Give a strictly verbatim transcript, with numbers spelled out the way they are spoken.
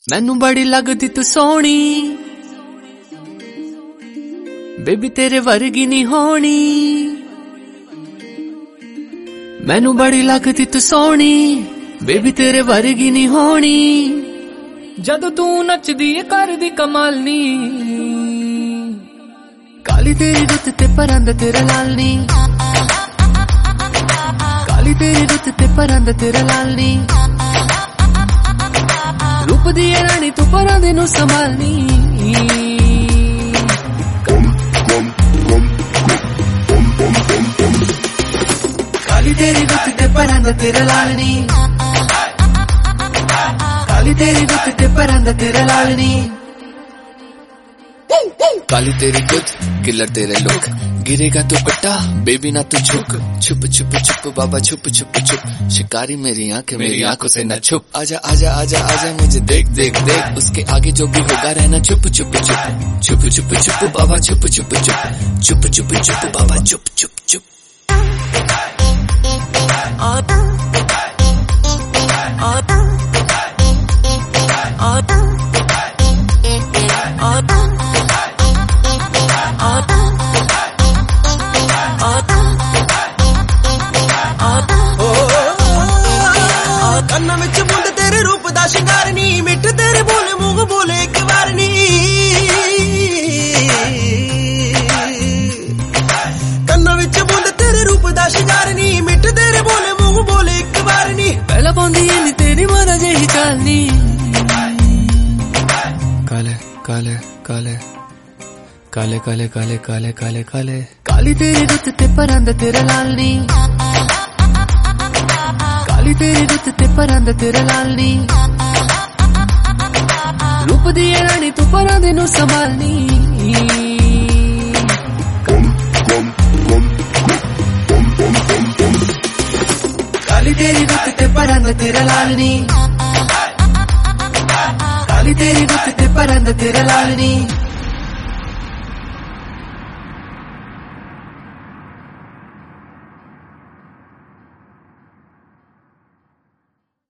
मैनू बड़ी लगदी तू सोहनी, बेबी तेरे वर्गी नहीं होनी। मैनू बड़ी लगदी तू सोहनी, बेबी तेरे वर्गी नहीं होनी। जदों तू नचदी कर दी कमाल नी, काली तेरी रुत ते परंद तेरा लाल नी, काली तेरी रुत ते परंद तेरा लाल नी। रूप दी रानी तू परंद नू संभालनी, काली तेरी रुत ते परंद तेरा लाल नी, काली तेरी रुत ते परंद तेरा लाल नी। काली तेरी गुद किलर तेरे लुक, गिरेगा तू पट्टा बेबी ना तू झुक। छुप छुप छुप बाबा छुप छुप छुप, शिकारी मेरी आंखें मेरी आंखों से न छुप। आजा आजा आजा आजा मुझे देख देख देख, उसके आगे जो भी होगा रहना चुप चुप चुप। छुप छुप छुप बाबा छुप छुप छुप, छुप छुप छुप बाबा छुप छुप छुप। ਕੰਨਾਂ ਵਿੱਚ ਮੁੰਡ ਤੇਰੇ ਰੂਪ ਦਾ ਸ਼ਿੰਗਾਰ ਨੀ, ਮਿੱਠ ਤੇਰੇ ਬੋਲੇ ਮੂੰਹ ਬੋਲੇ ਇੱਕ ਵਾਰ ਨੀ। ਕੰਨਾਂ ਵਿੱਚ ਮੁੰਡ ਤੇਰੇ ਰੂਪ ਦਾ ਸ਼ਿੰਗਾਰ ਨੀ, ਮਿੱਠ ਤੇਰੇ ਬੋਲੇ ਮੂੰਹ ਬੋਲੇ ਇੱਕ ਵਾਰ ਨੀ। ਪਹਿਲਾਂ ਪਾਉਂਦੀ ਨੀ ਤੇਰੀ ਮਾਰਾ ਜਿਹੀ ਚਾਲ ਨੀ, ਕਾਲੇ ਕਾਲੇ ਕਾਲੇ ਕਾਲੇ ਕਾਲੇ ਕਾਲੇ ਕਾਲੇ ਕਾਲੇ ਕਾਲੇ। ਕਾਲੀ ਤੇਰੀ ਰੁੱਤ ਤੇ ਪਰੰਦ ਤੇਰਾ ਲਾਲ ਨੀ, काली तेरी रुत ते परंद तेरा लाल नी। रूप दी रानी तू परंद नू संभालनी, काली तेरी रुत ते परंद तेरा लाल नी, काली तेरी रुत ते परंद तेरा लाल नी।